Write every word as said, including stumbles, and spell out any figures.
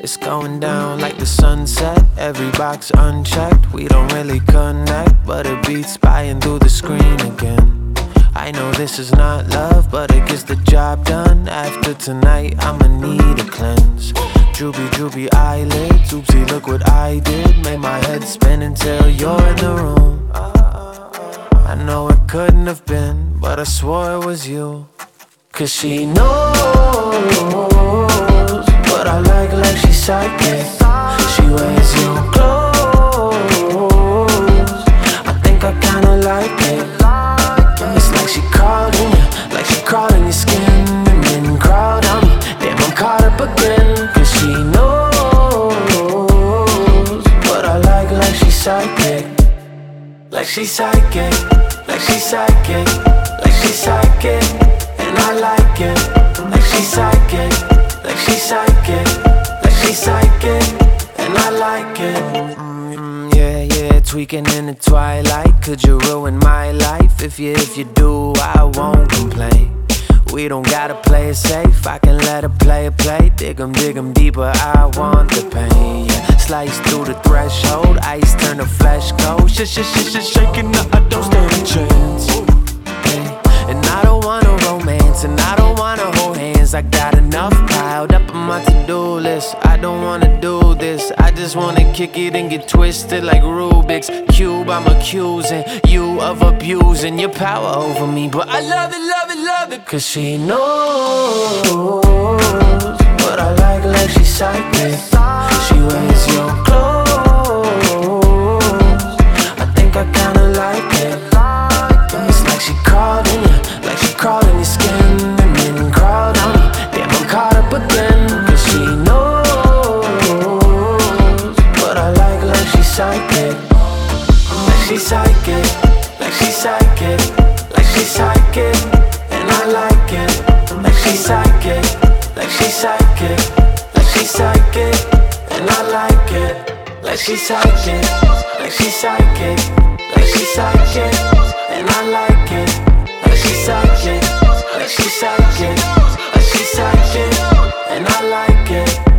It's going down like the sunset. Every box unchecked. We don't really connect, but it beats spying through the screen again. I know this is not love, but it gets the job done. After tonight, I'ma need a cleanse. Droopy, droopy eyelids. Oopsie, look what I did. Made my head spin until you're in the room. I know it couldn't have been, but I swore it was you. Cause she knows what I like, like she's psychic. She wears your clothes. I think I kinda like it. It's like she crawled in you, like she crawled in your skin, and then crawled on me. Damn, I'm caught up again. Cause she knows what I like, like she's psychic. Like she's psychic, like she's psychic, like she's psychic. And I like it, like she's psychic, like she's psychic, like she's psychic, and I like it. Mm, yeah, yeah, tweaking in the twilight. Could you ruin my life? If you, if you do, I won't complain. We don't gotta play it safe, I can let her play it play. Dig 'em, dig 'em deeper, I want the pain, yeah. Slice through the threshold, ice turn to flesh cold. Sh sh sh sh shaking, I don't stand a chance. And I don't want no romance, and I don't wanna hold hands. I got enough piled up on my to-do list. I don't wanna do this, I just wanna kick it and get twisted like Rubik's Cube. I'm accusing you of abusing your power over me, but I love it, love it, love it. Cause she knows what I like, like she's psychic. She wears your clothes. I think I kinda like it. It's like she crawled in you, like she crawled in your skin, and then crawled on me. Damn, I'm caught up again. Cause she knows what I like, like she's psychic. Like she's psychic, like she's psychic, like she's psychic, and I like it. Like she's psychic, like she's psychic, like she's psychic, and I like it. Like she's psychic, like she's psychic, like she's psychic, and I like it. Like she's psychic, like she's psychic, like she's psychic, and I like it.